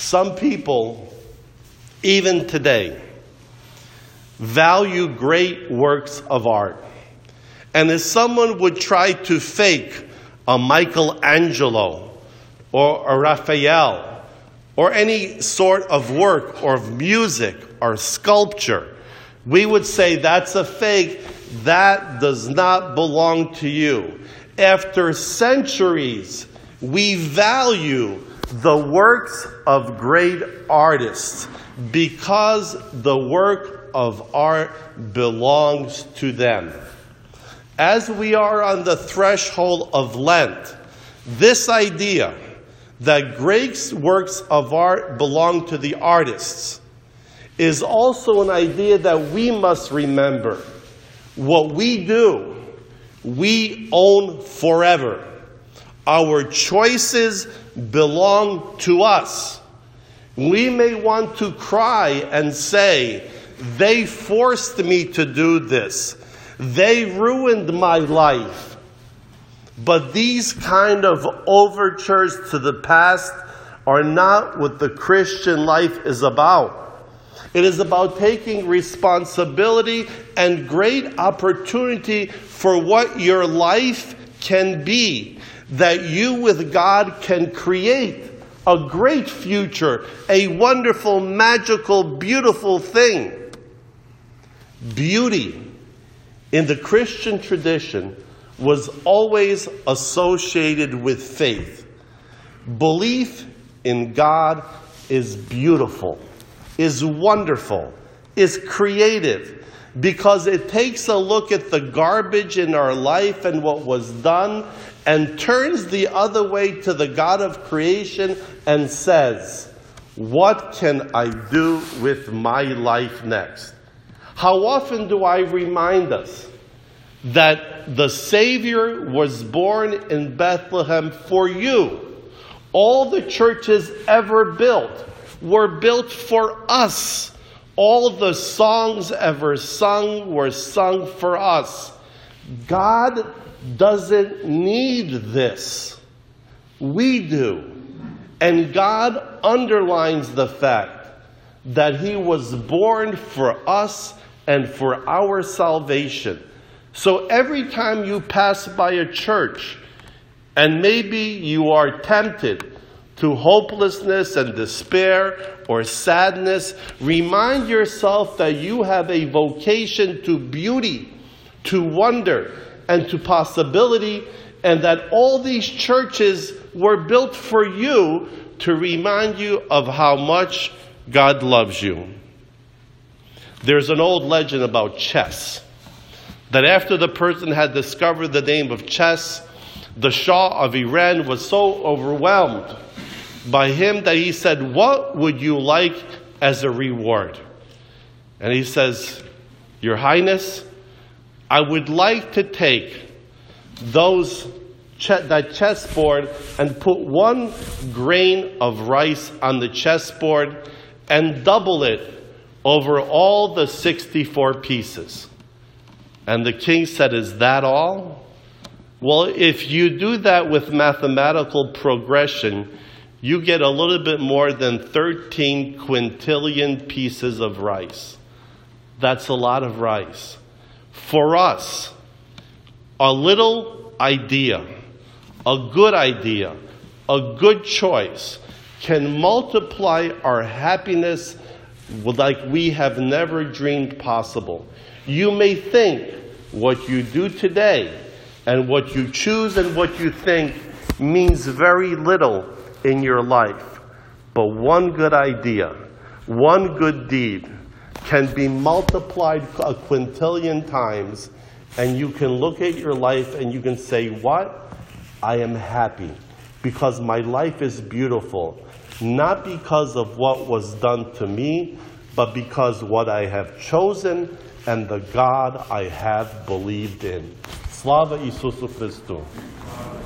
Some people, even today, value great works of art. And if someone would try to fake a Michelangelo or a Raphael or any sort of work or of music or sculpture, we would say that's a fake. That does not belong to you. After centuries, we value the works of great artists because the work of art belongs to them. As we are on the threshold of Lent, this idea that great works of art belong to the artists is also an idea that we must remember. What we do, we own forever. Our choices belong to us. We may want to cry and say, they forced me to do this. They ruined my life. But these kind of overtures to the past are not what the Christian life is about. It is about taking responsibility and great opportunity for what your life can be, that you with God can create a great future, a wonderful, magical, beautiful thing. Beauty in the Christian tradition was always associated with faith. Belief in God is beautiful, is wonderful, is creative, because it takes a look at the garbage in our life and what was done and turns the other way to the God of creation and says, what can I do with my life next? How often do I remind us that the Savior was born in Bethlehem for you? All the churches ever built were built for us. All the songs ever sung were sung for us. God doesn't need this. We do. And God underlines the fact that He was born for us and for our salvation. So every time you pass by a church, and maybe you are tempted to hopelessness and despair or sadness, remind yourself that you have a vocation to beauty, to wonder, and to possibility, and that all these churches were built for you to remind you of how much God loves you. There's an old legend about chess, that after the person had discovered the name of chess, the Shah of Iran was so overwhelmed by him that he said, what would you like as a reward? And he says, Your Highness, I would like to take that chessboard and put 1 grain of rice on the chessboard and double it over all the 64 pieces. And the king said, is that all? Well, if you do that with mathematical progression, you get a little bit more than 13 quintillion pieces of rice. That's a lot of rice. For us, a little idea, a good choice can multiply our happiness like we have never dreamed possible. You may think what you do today and what you choose and what you think means very little in your life. But one good idea, one good deed can be multiplied a quintillion times, and you can look at your life and you can say, what? I am happy because my life is beautiful. Not because of what was done to me, but because what I have chosen and the God I have believed in. Slava Isusu Christu.